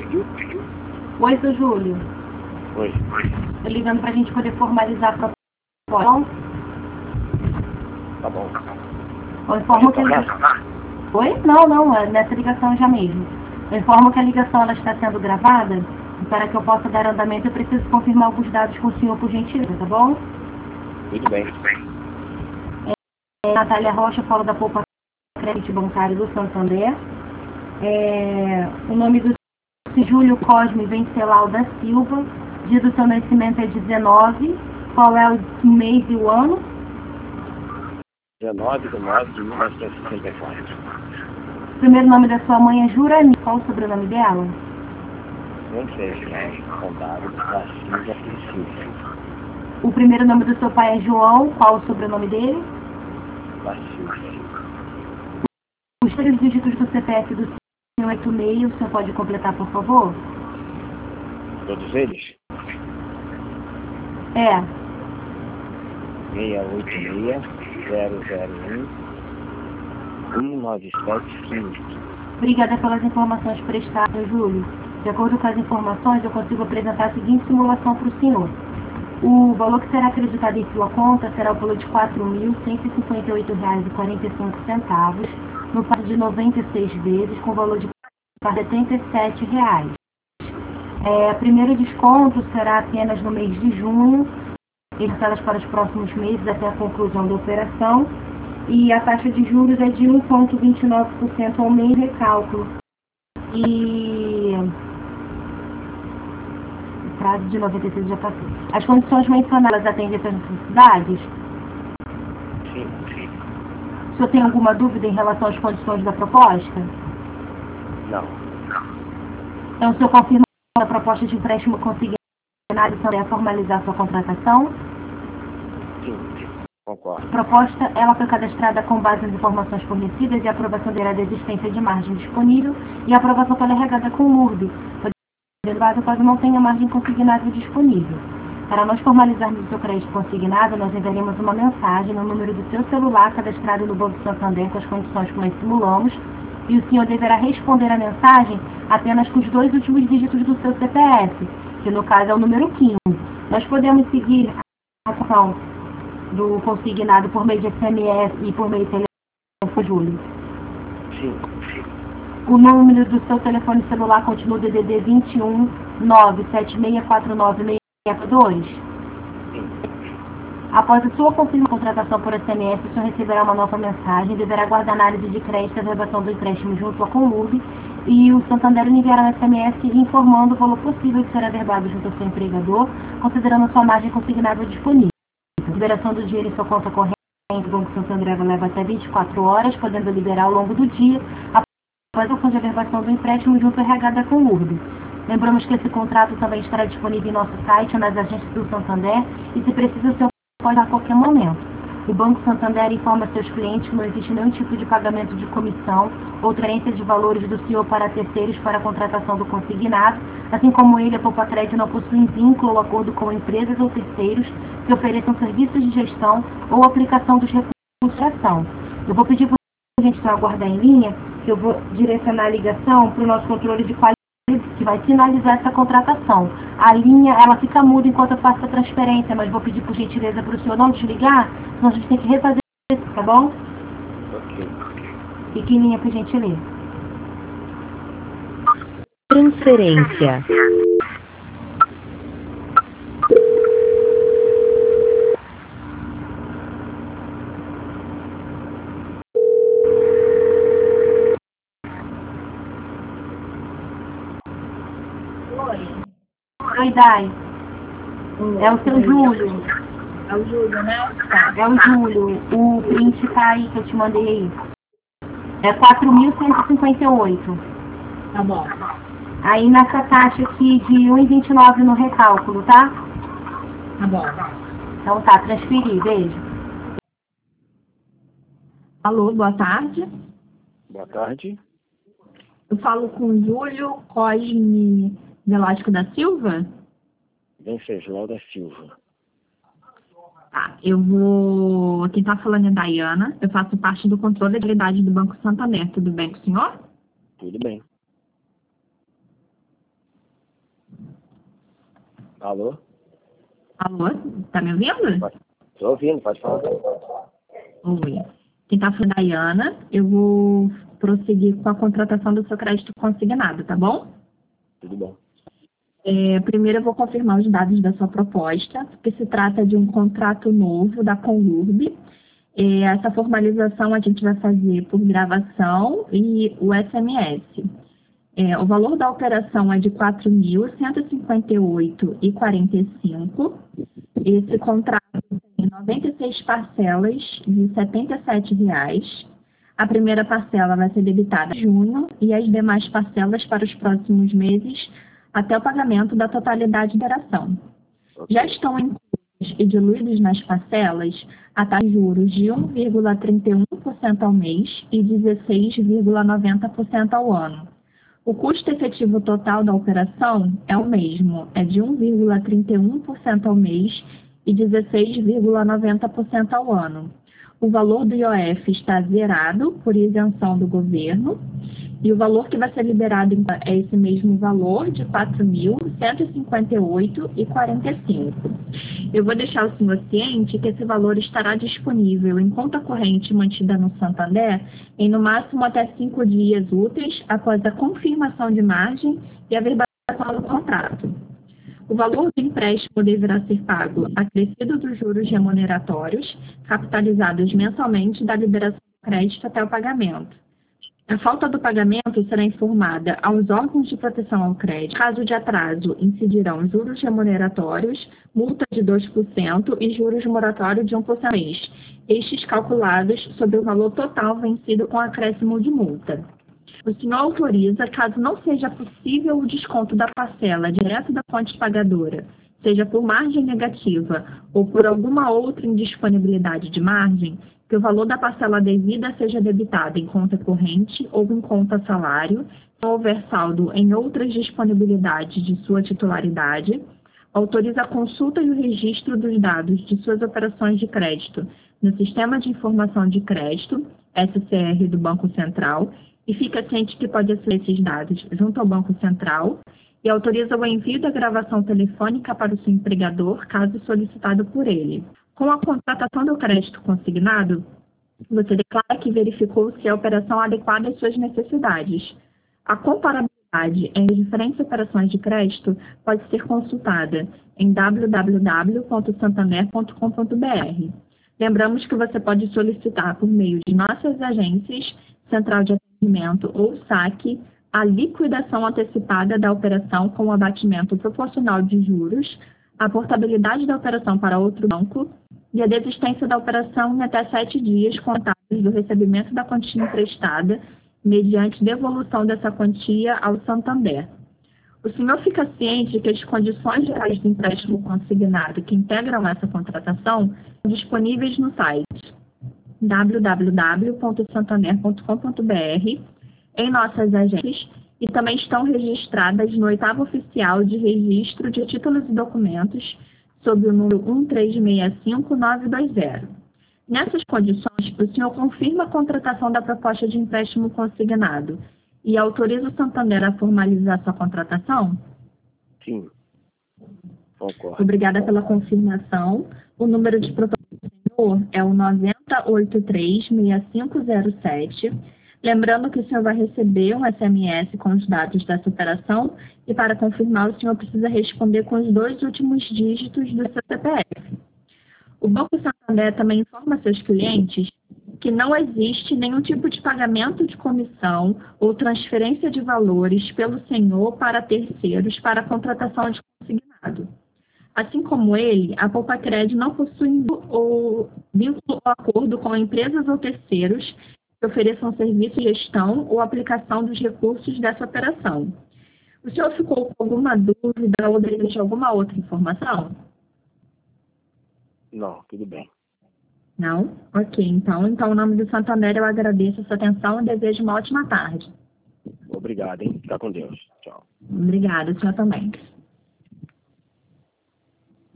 Oi, seu Júlio. Oi. Tô ligando pra gente poder formalizar a proposta. Tá bom. Eu informo que... Oi? Não, é nessa ligação já mesmo. Eu informo que a ligação ela está sendo gravada e para que eu possa dar andamento eu preciso confirmar alguns dados com o senhor por gentileza, tá bom? Tudo bem. Natália Rocha, falo da Poupa Crédito Bancário do Santander. O nome do Júlio Cosme Venceslau da Silva. Dia do seu nascimento é 19. Qual é o mês e o ano? 19/9/1964. O primeiro nome da sua mãe é Jurani. Qual o sobrenome dela? Venceslau Condado da Silva e Silva. O primeiro nome do seu pai é João. Qual o sobrenome dele? Da Silva. Os três dígitos do CPF do senhor 86, o senhor pode completar, por favor? Todos eles? 686-001-19715. Obrigada pelas informações prestadas, Júlio. De acordo com as informações, eu consigo apresentar a seguinte simulação para o senhor. O valor que será acreditado em sua conta será o valor de R$ 4.158,45, no prazo de 96 vezes, com valor de R$ 77. O primeiro desconto será apenas no mês de junho, e parcelas para os próximos meses até a conclusão da operação, e a taxa de juros é de 1,29% ao mês de recálculo. E o prazo de 96 já passou. As condições mencionadas atendem essas necessidades? Sim. O senhor tem alguma dúvida em relação às condições da proposta? Não. Então, o senhor confirma a proposta de empréstimo consignado é formalizar sua contratação? Sim, concordo. A proposta ela foi cadastrada com base nas informações fornecidas e a aprovação dela da existência de margem disponível e a aprovação foi regada com o URB, caso não tenha margem consignável disponível. Para nós formalizarmos o seu crédito consignado, nós enviaremos uma mensagem no número do seu celular cadastrado no Banco Santander com as condições que nós simulamos, e o senhor deverá responder a mensagem apenas com os 2 últimos dígitos do seu CPF, que no caso é o número 15. Nós podemos seguir a ação do consignado por meio de SMS e por meio de telefone, Júlio? Sim. O número do seu telefone celular continua DDD 21 97649 642? Sim. Após a sua confirmação de contratação por SMS, o senhor receberá uma nova mensagem e deverá guardar a análise de crédito e a reservação do empréstimo junto à Conurb, e o Santander enviará um SMS informando o valor possível que será verbado junto ao seu empregador, considerando a sua margem consignável disponível. A liberação do dinheiro em sua conta corrente do Banco Santander leva até 24 horas, podendo liberar ao longo do dia, após a de averbação do empréstimo junto ao RH da Conurb. Lembramos que esse contrato também estará disponível em nosso site ou nas agências do Santander, e se precisa, o senhor pode a qualquer momento. O Banco Santander informa seus clientes que não existe nenhum tipo de pagamento de comissão ou transferência de valores do senhor para terceiros para a contratação do consignado, assim como ele, a Poupa Crédito, não possui vínculo ou acordo com empresas ou terceiros que ofereçam serviços de gestão ou aplicação dos recursos de ação. Eu vou pedir para a gente aguardar em linha, que eu vou direcionar a ligação para o nosso controle de qualidade, que vai finalizar essa contratação. A linha, ela fica muda enquanto eu faço a transferência, mas vou pedir por gentileza para o senhor não desligar, senão a gente tem que refazer isso, tá bom? Ok. Fique em linha, por gentileza. Transferência. Oi, Dai. É o seu Júlio. É o Júlio, né? Tá. É o Júlio. O print tá aí que eu te mandei aí. É 4.158. Tá bom. Aí nessa taxa aqui de 1,29 no recálculo, tá? Tá bom. Então tá, transferir, beijo. Alô, boa tarde. Boa tarde. Eu falo com o Júlio Cosme Velasco da Silva? Venceslau da Silva. Tá, quem tá falando é Dayana, eu faço parte do controle da legalidade do Banco Santander, tudo bem com o senhor? Tudo bem. Alô? Alô? Tá me ouvindo? Estou ouvindo, pode falar. Oi. Quem tá falando é a Dayana. Eu vou prosseguir com a contratação do seu crédito consignado, tá bom? Tudo bom. Primeiro eu vou confirmar os dados da sua proposta, que se trata de um contrato novo da Conlurb. Essa formalização a gente vai fazer por gravação e o SMS. O valor da operação é de R$ 4.158,45. Esse contrato tem 96 parcelas de R$ 77,00. A primeira parcela vai ser debitada em junho e as demais parcelas para os próximos meses até o pagamento da totalidade da operação. Já estão incluídos e diluídos nas parcelas a taxa de juros de 1,31% ao mês e 16,90% ao ano. O custo efetivo total da operação é o mesmo, é de 1,31% ao mês e 16,90% ao ano. O valor do IOF está zerado por isenção do governo e o valor que vai ser liberado é esse mesmo valor de R$ 4.158,45. Eu vou deixar o senhor ciente que esse valor estará disponível em conta corrente mantida no Santander em no máximo até 5 dias úteis após a confirmação de margem e a verbalização do contrato. O valor do empréstimo deverá ser pago acrescido dos juros remuneratórios, capitalizados mensalmente da liberação do crédito até o pagamento. A falta do pagamento será informada aos órgãos de proteção ao crédito. Caso de atraso, incidirão juros remuneratórios, multa de 2% e juros moratórios de 1% mês, estes calculados sobre o valor total vencido com acréscimo de multa. O senhor autoriza, caso não seja possível o desconto da parcela direto da fonte pagadora, seja por margem negativa ou por alguma outra indisponibilidade de margem, que o valor da parcela devida seja debitado em conta corrente ou em conta salário, se não houver saldo em outras disponibilidades de sua titularidade, autoriza a consulta e o registro dos dados de suas operações de crédito no Sistema de Informação de Crédito, SCR do Banco Central, e fica ciente que pode acessar esses dados junto ao Banco Central e autoriza o envio da gravação telefônica para o seu empregador, caso solicitado por ele. Com a contratação do crédito consignado, você declara que verificou se a operação é adequada às suas necessidades. A comparabilidade entre as diferentes operações de crédito pode ser consultada em www.santander.com.br. Lembramos que você pode solicitar por meio de nossas agências, Central de Atendimento ou SAC, a liquidação antecipada da operação com o abatimento proporcional de juros, a portabilidade da operação para outro banco e a desistência da operação em até 7 dias contados do recebimento da quantia emprestada, mediante devolução dessa quantia ao Santander. O senhor fica ciente que as condições gerais do empréstimo consignado que integram essa contratação são disponíveis no site www.santander.com.br, em nossas agências, e também estão registradas no 8º Oficial de Registro de Títulos e Documentos, sob o número 1365920. Nessas condições, o senhor confirma a contratação da proposta de empréstimo consignado e autoriza o Santander a formalizar sua contratação? Sim. Concordo. Obrigada pela confirmação. O número de protocolo do senhor é o 9083-6507. Lembrando que o senhor vai receber um SMS com os dados dessa operação e, para confirmar, o senhor precisa responder com os 2 últimos dígitos do seu CPF. O Banco Santander também informa seus clientes que não existe nenhum tipo de pagamento de comissão ou transferência de valores pelo senhor para terceiros para a contratação de consignado. Assim como ele, a Poupa-Cred não possui vínculo ou acordo com empresas ou terceiros que ofereçam serviço de gestão ou aplicação dos recursos dessa operação. O senhor ficou com alguma dúvida ou deseja alguma outra informação? Não, tudo bem. Não? Ok, então, em nome do Santander, eu agradeço a sua atenção e desejo uma ótima tarde. Obrigado, hein? Fica com Deus. Tchau. Obrigada, o senhor também.